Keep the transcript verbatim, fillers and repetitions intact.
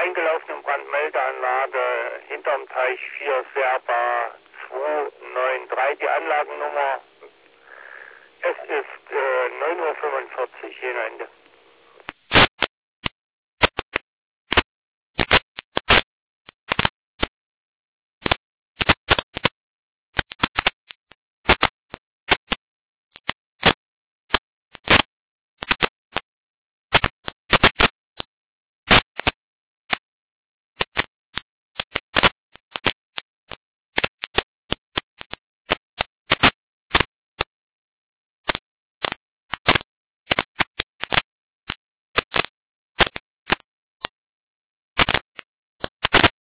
eingelaufenen Brandmeldeanlage hinterm Teich vier Serba zwei neun drei, die Anlagennummer. Es ist äh, neun Uhr fünfundvierzig, Ende.